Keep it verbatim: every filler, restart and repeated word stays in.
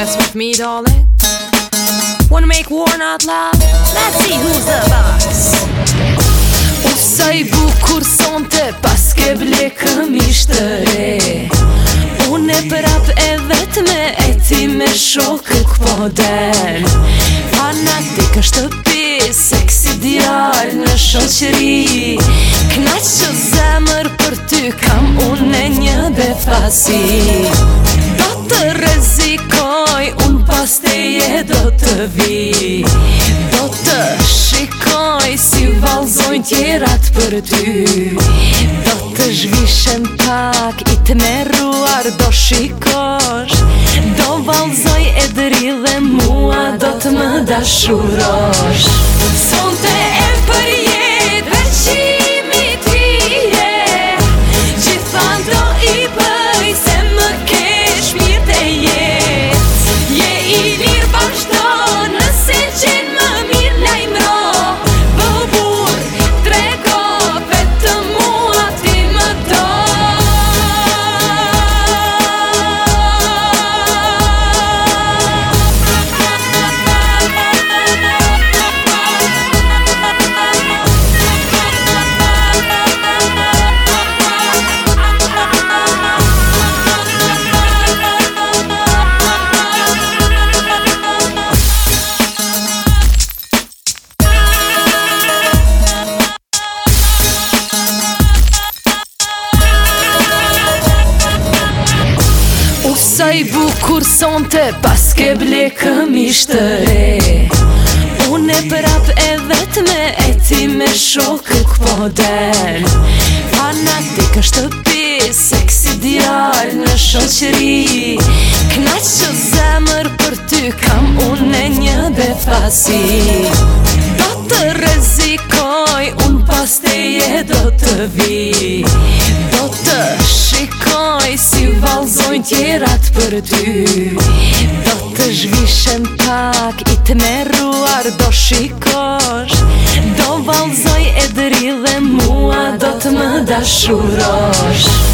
dance with me, darling? Wanna make war, not love? Let's see who's the boss. U sa i bukur sonte paske blekëm ishte re. Unë e prap e vetme e ti me shokët po del. Fanatik në shtëpi, seksi djal në shoqëri. Knaq që zemër për ty kam unë e një befasi. Do të rezikoj, unë pas teje do të vi. Do të shikoj si valzojnë tjerat për ty. Do të zhvishem pak, i të meruar do shikosh. Do valzoj e dri dhe mua do të më dashurosh. Sonte e për jetë veçimi ti je. Gjithan do i bëj se më kesh mirë të jetë. Je i lirë bashkëto nëse qenë më mirë lajmëro. Bëbur, trego, vetë mua ti më do. Sa i bukur sonte paske blekëm ishte re. Unë e prap e vetme e ti me shokët po del. Fanatik në shtëpi, seksi djal në shoqëri. Knaq që zemër për ty kam unë e një befasi. Do të rezikoj, unë pas teje do të vi. Do të shikoj si valzojnë tjerat për ty. Do të zhvishem pak, i të meruar do shikosh. Do valzoj e dri dhe mua do të më dashurosh.